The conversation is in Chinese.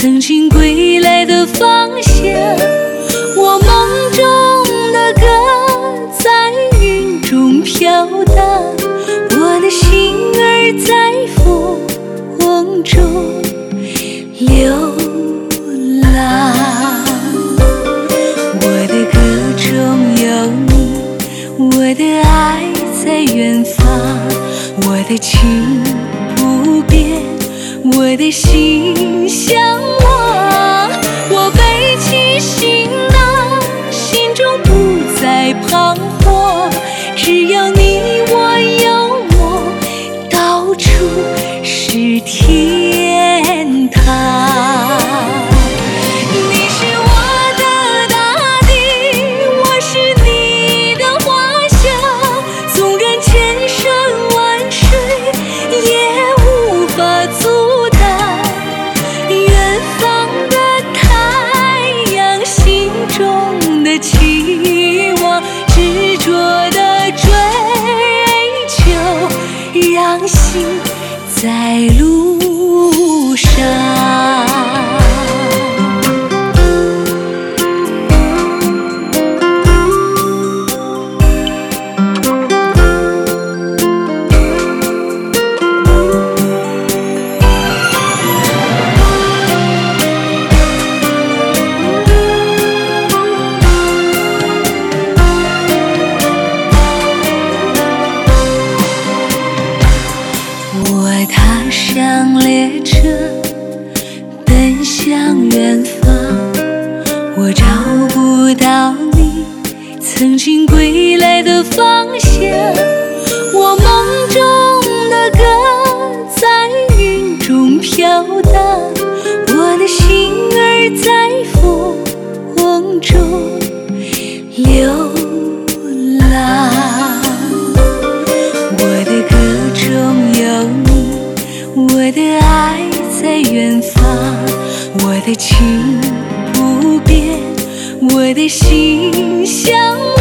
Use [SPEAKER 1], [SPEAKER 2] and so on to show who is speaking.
[SPEAKER 1] 曾经归来的方向。我梦中的歌在云中飘荡，我的心儿在风中流浪。我的歌中有你，我的爱在远方，我的情不变，我的心向往。我背起行囊，心中不再彷徨，只要你我有我，到处是天堂。你是我的大地，我是你的花香，纵然千山万水也无法阻挡远方的太阳，心中的期望，执着的追求，让心在路上。我踏上列车，奔向远方，我找不到你曾经归来的方向。我梦中的歌在云中飘荡，我的心儿在风中流浪。我的歌中有你，我的爱在远方，我的情不变，我的心向往。